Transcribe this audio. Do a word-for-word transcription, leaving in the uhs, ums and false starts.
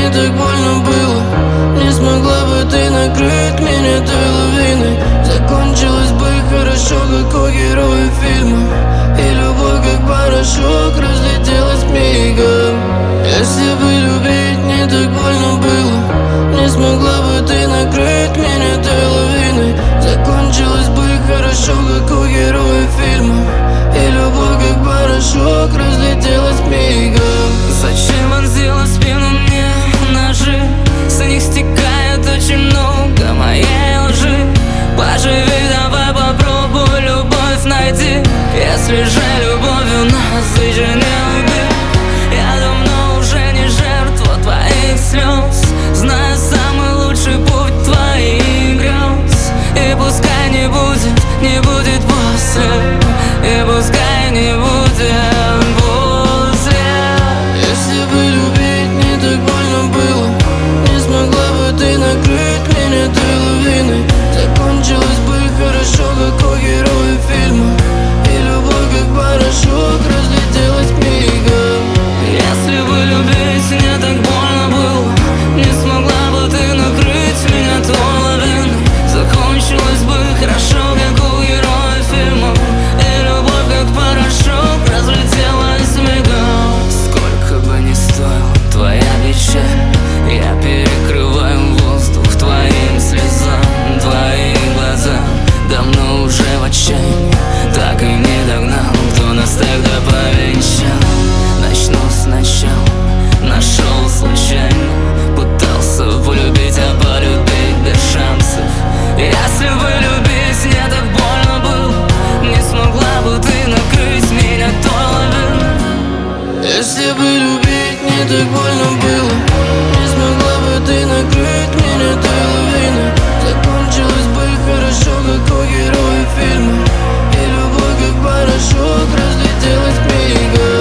не так больно было. Не смогла бы ты накрыть меня той лавиной. Закончилось бы хорошо, как у героя фильма, и любовь, как порошок, разлетелась мигом. Если бы любить не так больно было, не смогла бы ты накрыть меня той лавиной. Закончилось бы хорошо, как у героя фильма, и любовь, как порошок, разлетелась мигом. Зачем вонзила в спину мне ножи? С них стекает очень много моей лжи. Поживи, давай попробуй любовь найти. Если же любовью насыщена ты, я давно уже не жертва твоих слез. Знаю самый лучший путь твоих грез. И пускай не будет, не будет после, и пускай не будет после. Если бы любить не так больно было, не смогла бы ты накрыть меня той лавиной. Закончилось бы хорошо, как у героя фильма, и любовь, как порошок, разлетелась мигом. Если бы любить не так больно было, не смогла бы ты накрыть меня той лавиной. Закончилось бы хорошо, как у героя фильма, и любовь, как порошок, разлетелась мигом. Сколько бы ни стоила твоя печаль, я перекрываю воздух твоим слезам. Твои глаза давно уже в отчаянии, так и не догнал, кто нас тогда повенчал. Начну сначала, нашел случайно, пытался полюбить, а полюбить без шансов. Если бы любить не так больно было, не смогла бы ты накрыть меня той лавиной. Если бы любить не так больно было, не смогла бы ты накрыть меня той лавиной. Закончилось бы хорошо, как у героя фильма, и любовь, как порошок, разлетелась мигом.